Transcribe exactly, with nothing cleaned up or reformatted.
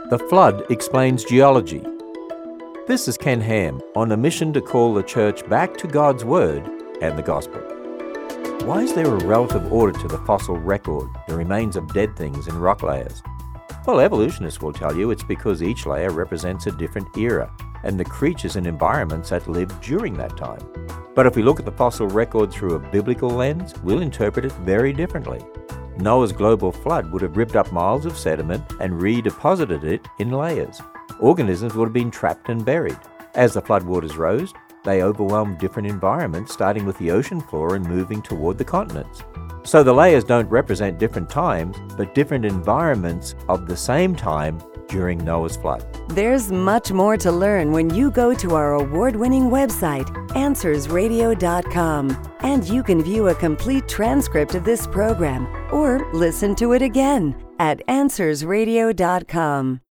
The Flood Explains Geology. This is Ken Ham on a mission to call the church back to God's Word and the Gospel. Why is there a relative order to the fossil record, the remains of dead things in rock layers? Well, evolutionists will tell you it's because each layer represents a different era and the creatures and environments that lived during that time. But if we look at the fossil record through a biblical lens, we'll interpret it very differently. Noah's global flood would have ripped up miles of sediment and redeposited it in layers. Organisms would have been trapped and buried. As the floodwaters rose, they overwhelmed different environments, starting with the ocean floor and moving toward the continents. So the layers don't represent different times, but different environments of the same time during Noah's flood. There's much more to learn when you go to our award-winning website, answers radio dot com. And you can view a complete transcript of this program or listen to it again at answers radio dot com.